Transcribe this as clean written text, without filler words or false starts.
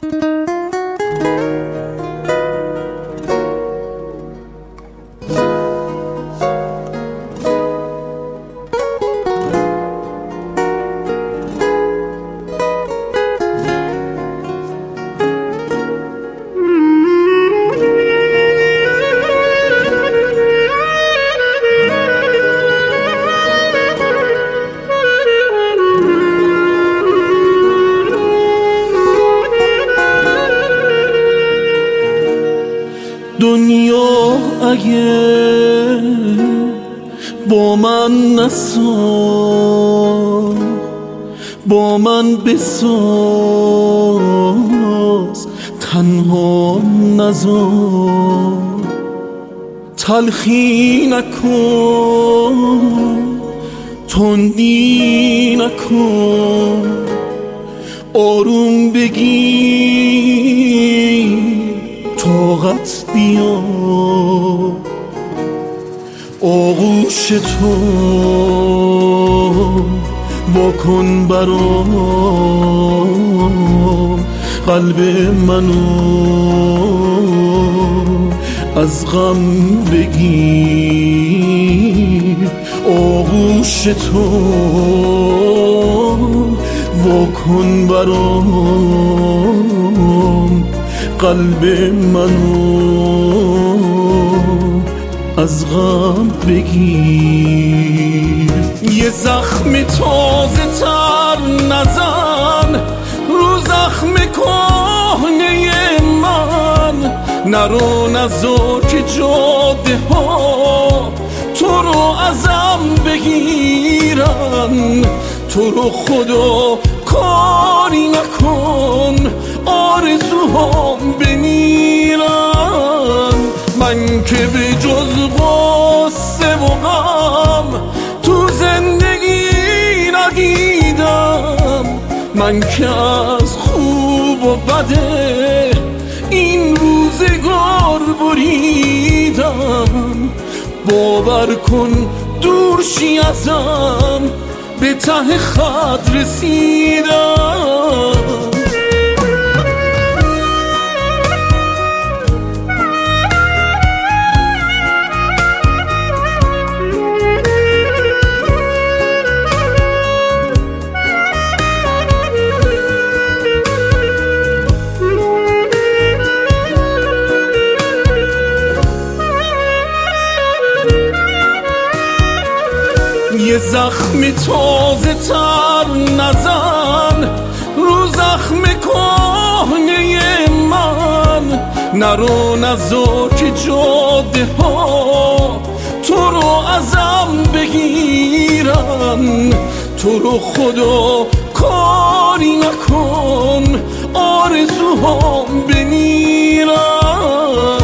دنیا اگه با من نساز، با من بساز، تنها نذار، تلخی نکن، تندی نکن، آروم بگیر، طاقت بیار، آغوش تو واکن برام، قلب منو از غم بگیر، آغوش تو واکن برام، قلب منو از غم بگیر. یه زخم تازه تر نزن رو زخم کهنه من، نرو نذار که جاده ها تو رو ازم بگیرن، تو رو خدا کاری نکن آرزوهام بمیرن. من که به جز غصه و غم تو زندگی ندیدم، من که از خوب و بده این روزگار بریدم. باور کن دور شی ازم به ته خط رسیدم. یه زخم تازه تر نزن رو زخم کهنه من، نرو نذار که جاده ها تو رو ازم بگیرن، تو رو خدا کاری نکن آرزوهام بمیرن.